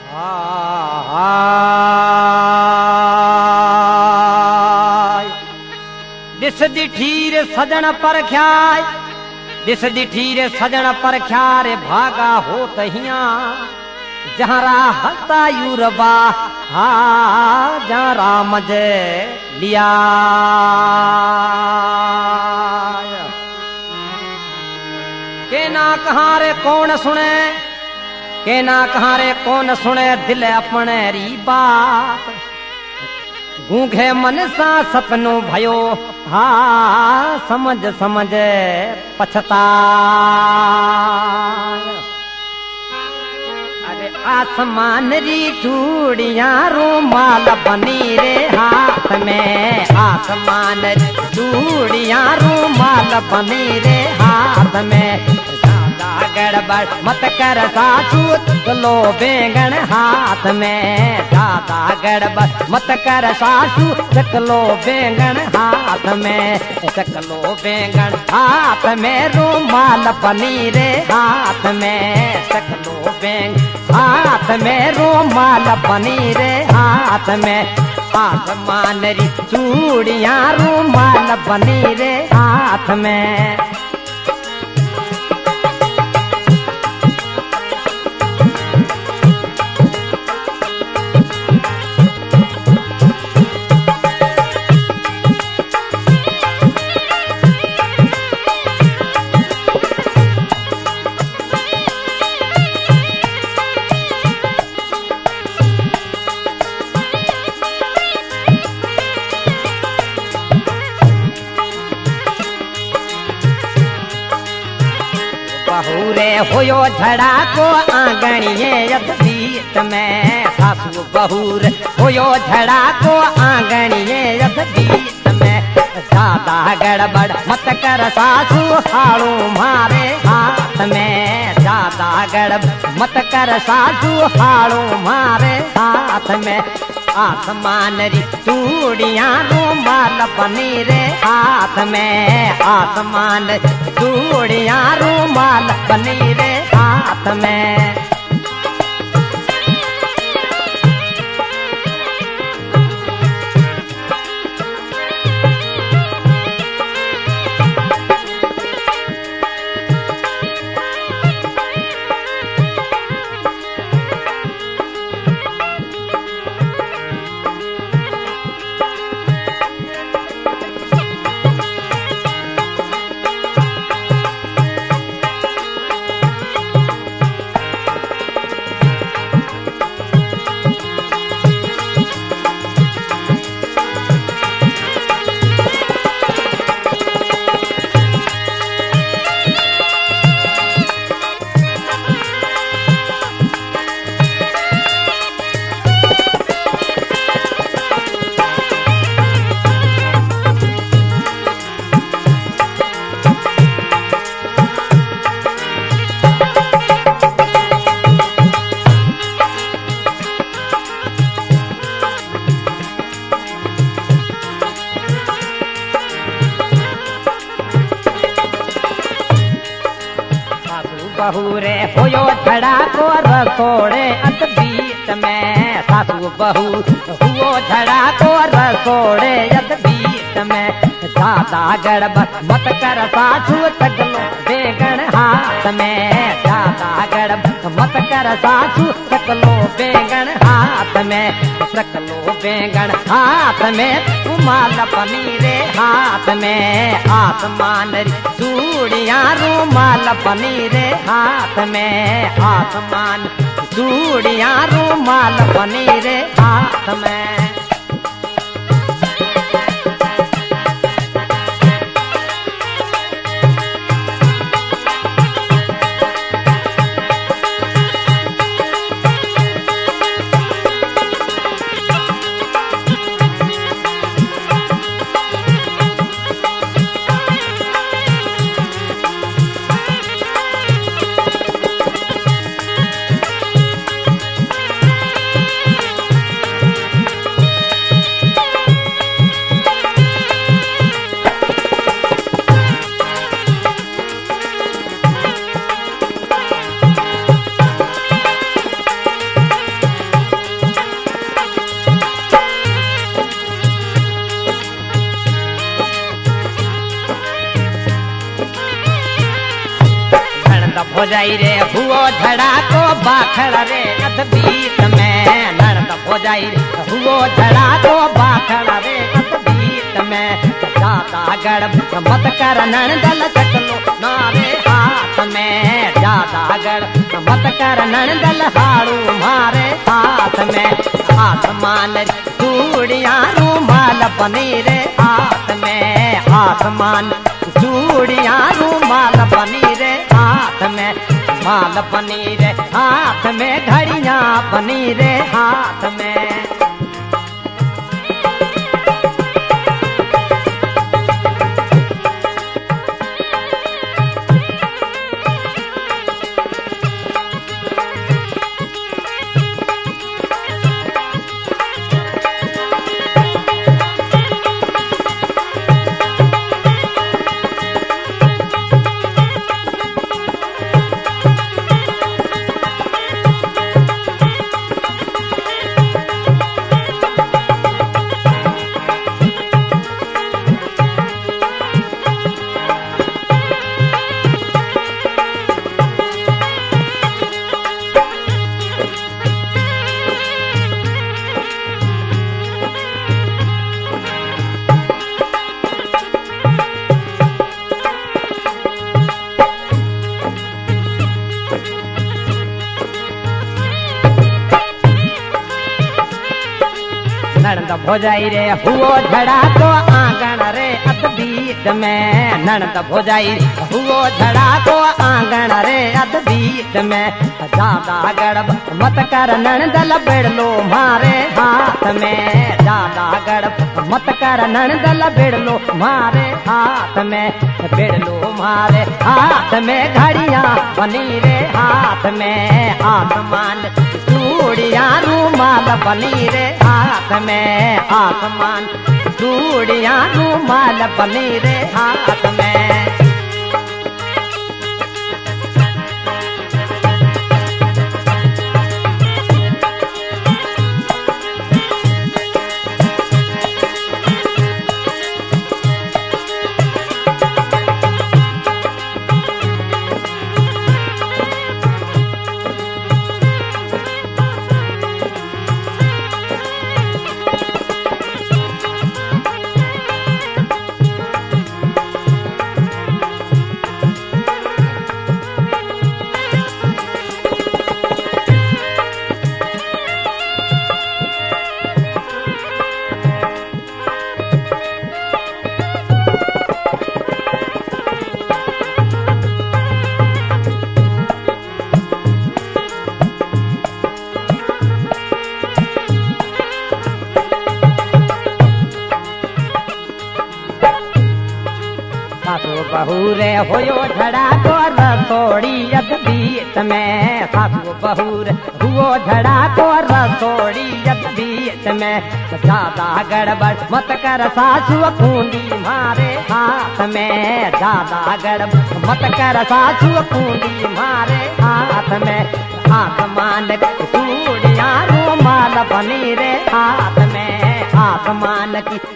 दिस दिठीर सजन पर ख्याय, दिस दिठीर सजन पर ख्यारे भागा हो तहिया जहाँ राहता यूरबा हा जहाँ राम जे लिया। के ना कहाँ रे कौन सुने, के ना कहाँ रे कौन सुने दिल अपने री बात। गूंगे मन सा सपनो भयो हा समझ समझ पछता। अरे आसमान री चूड़ियां रूमाल बनी रे हाथ में, आसमान री चूड़ियां रूमाल बनी रे हाथ में। ज्यादा गड़बड़ मत कर सासू चलो बैंगन हाथ में, ज्यादा गड़बड़ मत कर सासू चकलो बैंगन हाथ में, चकलो बैंगन हाथ में रूमाल बनी रे हाथ में, चकलो बैंगन हाथ में रूमाल बनी रे हाथ में। आसमान री चूड़ियां रूमाल बनी रे हाथ में। बहुरे होयो झड़ा को आंगणिये बीच में, सासू बहुर होयो झड़ा को आंगणिये बीच में। ज्यादा गड़बड़ मत कर सासू हाड़ू मारे हाथ में, ज्यादा गड़बड़ मत कर सासू हाड़ू मारे हाथ में। आसमान री चूड़ियां रूमाल बनी रे हाथ में, आसमान चूड़ियां रूमाल बनी रे हाथ में। बहुरे होयो झड़ा को रसोड़े अत बीच में, सासू बहू हुओ झड़ा को रसोड़े अत बीच में। ज्यादा गड़बड़ मत कर सासू चकलो बैंगन हाथ में, ज्यादा गड़बड़ मत कर सासू चकलो बैंगन हाथ में, चकलो बैंगन हाथ में रूमाल बनी रे हाथ में। आसमान री चूड़ियां रूमाल बनी रे हाथ में, आसमान चूड़ियां रूमाल बनी रे हाथ में। भोजाई रे हुओ झड़ा को बाखड़ रे अध बीत में नणंद भोजाई रे हुओ झड़ा को बाखड़ रे अध बीत में ज्यादा गड़ मत कर नणंदल चटलो नारे हाथ में ज्यादा गड़ मत कर नणंदल हाड़ू मारे हाथ में आसमान चूड़ियां रूमाल बनी रे हाथ में आसमान चूड़ियां रूमाल बनी रे हाथ में माल बनी रे हाथ में घड़ियां बनी रे हाथ में नणंद भोजाई रे हुओ झड़ा को आंगन रे अध बीत में नणंद भोजाई हुओ झड़ा को आंगन रे अध बीत में ज्यादा गड़ब मत कर नणंदल बेड़लो मारे हाथ में ज्यादा गड़ब मत कर नणंदल बेड़लो मारे हाथ में बेड़लो मारे हाथ में घड़ियां बनी रे हाथ में आसमान चूड़ियां रूमाल बनी रे हाथ में आसमान चूड़ियां रूमाल बनी रे हाथ में सासू बहू रे होयो झड़ा को रसोड़ी अध बीत में सासू बहू रे हुओ झड़ा को रसोड़ी अध बीत में ज्यादा गड़बड़ मत कर सासू खूंडी मारे हाथ में ज्यादा गड़बड़ मत कर सासू खूंडी मारे हाथ में आसमान चूड़ियां रूमाल बनी रे हाथ में आसमान की